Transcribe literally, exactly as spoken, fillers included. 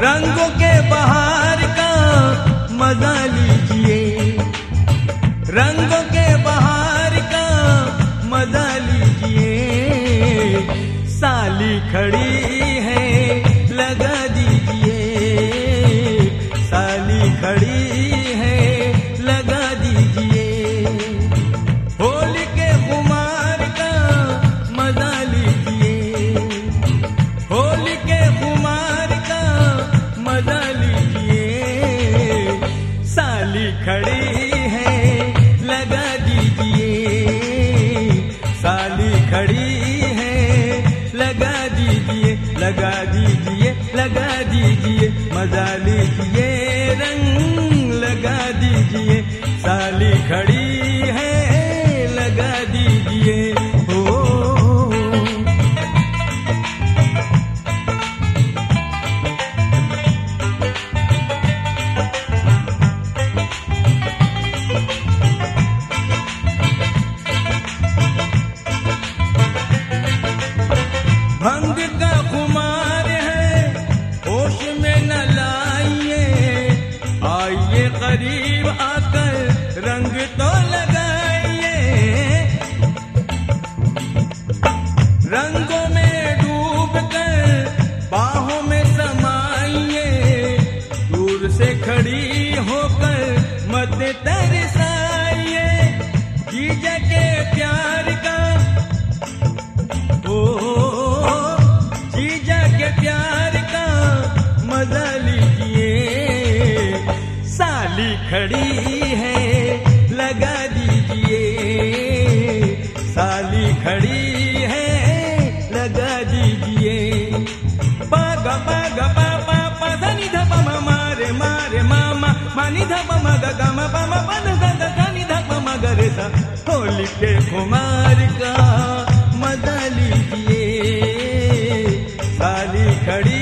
रंगों के बहार का मजा लीजिए, रंगों के बहार का मजा लीजिए। साली खड़ी है लगा दीजिए, साली खड़ी है लगा दीजिए। होली के खुमार का मजा लीजिए, होली के खुमार का मजा लीजिए। साली खड़ी है लगा दीजिए, साली खड़ी है लगा दीजिए, लगा दीजिए, लगा दीजिए। मजा लीजिए, रंग लगा दीजिए। साली खड़ी है लगा दीजिए। ओ भंग का खुमार है होश में न लाइए, आइए करीब आकर रंग तो लगाइए। रंगों में डूब कर बाहों में समाइए, दूर से खड़ी होकर मत तरसाइए। जीजा के प्यार का ओ प्यार का मजा लीजिए। साली खड़ी है लगा दीजिए, साली खड़ी है लगा दीजिए। पागा पागा पापा पधनी धप मारे मारे मामा मानी धप मगा गमा पमा पद धनी धप मगरे सा। होली के खुमार का मजा लीजिए, साली खड़ी